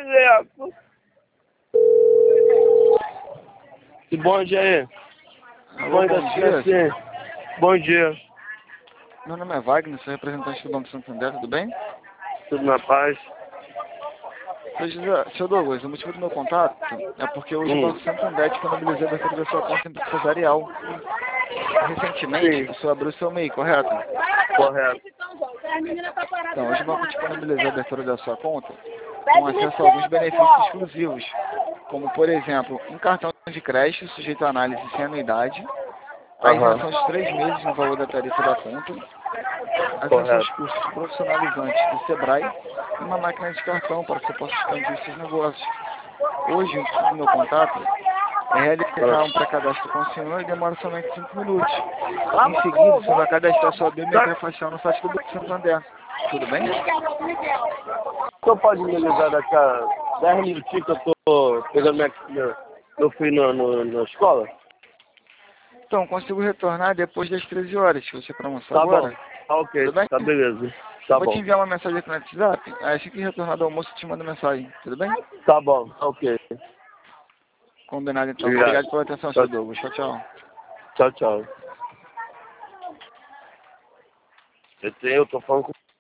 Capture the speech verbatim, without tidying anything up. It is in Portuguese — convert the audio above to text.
exemplo. Que bom dia aí. Alô, bom dia. Sim. Bom dia. Meu nome é Wagner, sou representante do Banco Santander, tudo bem? Tudo na paz? Seu José- Seu Douglas, o motivo do meu contato é porque hoje o Hum. Banco Santander disponibilizou a abertura da sua conta empresarial. Recentemente, Sim, o senhor abriu seu M E I, correto? correto. Então, hoje o banco disponibilizou a abertura da sua conta com acesso a alguns benefícios exclusivos, como, por exemplo, um cartão de crédito sujeito a análise sem anuidade, a Aham, isenção de três meses no valor da tarifa da conta, acesso aos correto. cursos profissionalizantes do Sebrae e uma máquina de cartão para que você possa expandir seus negócios. Hoje, o intuito do meu contato é realizar um pré-cadastro com o senhor e demora somente cinco minutos. Em seguida, o senhor vai cadastrar sua biometria facial no site do Banco Santander. Tudo bem? O senhor pode me ligar daqui a dez minutinhos que eu tô pegando minha... minha- Eu fui no, no, na escola? Então, consigo retornar depois das treze horas, se você para almoçar Tá agora. bom. Tá ok. Tudo bem? Tá beleza. Eu Tá vou te bom. enviar uma mensagem aqui no WhatsApp. Aí, assim que retornar do almoço, eu te mando mensagem. Tudo bem? Tá bom. Tá ok. Combinado, então. Obrigado. Obrigado pela atenção, Tchau, seu Douglas. Tchau, tchau. tchau. tchau. Eu tenho, eu tô falando com